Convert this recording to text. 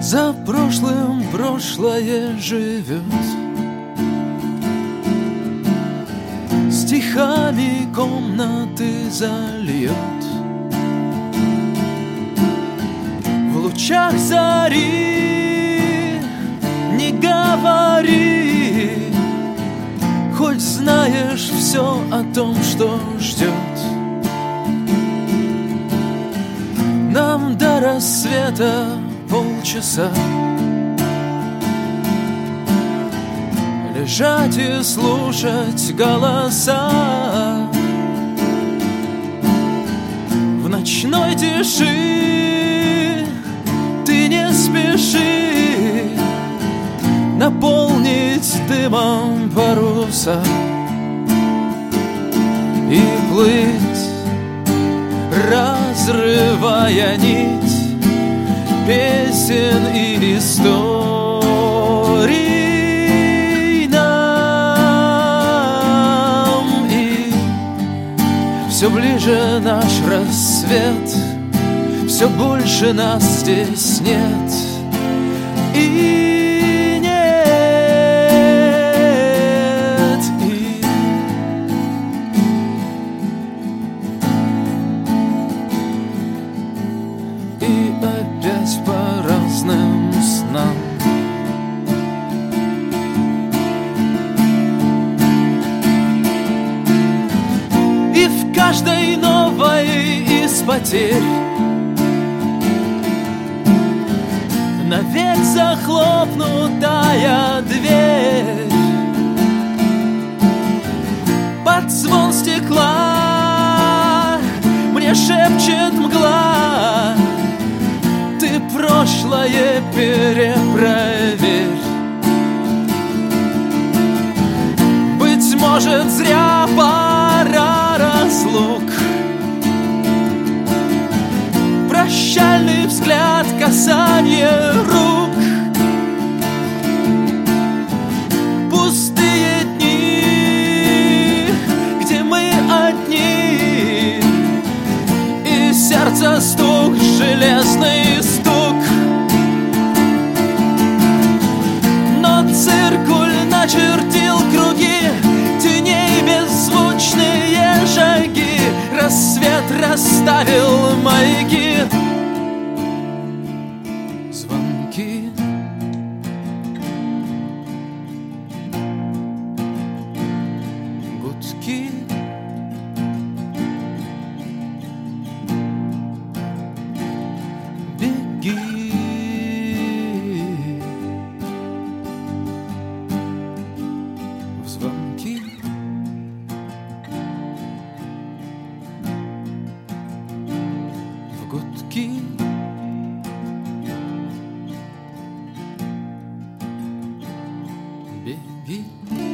За прошлым прошлое живет, стихами комнаты зальет. В лучах зари не говори, хоть знаешь все о том, что ждет. Нам до рассвета полчаса лежать и слушать голоса. В ночной тиши ты не спеши наполнить дымом паруса и плыть, разрывая нить песен и историй нам. И все ближе наш рассвет, все больше нас здесь нет. И нет, и опять по разным снам. И в каждой новой из потерь навек захлопнутая дверь. Под звон стекла мне шепчет мгла: ты прошлое перепроверь. Быть может, зря пора разлук, прощальный взгляд, касание рук, пустые дни, где мы одни, и сердце стук, железный стук. Но циркуль начертил круги, теней беззвучные шаги, рассвет расставил маяки. Звонки, гудки, беги. В звонки, в гудки, беги.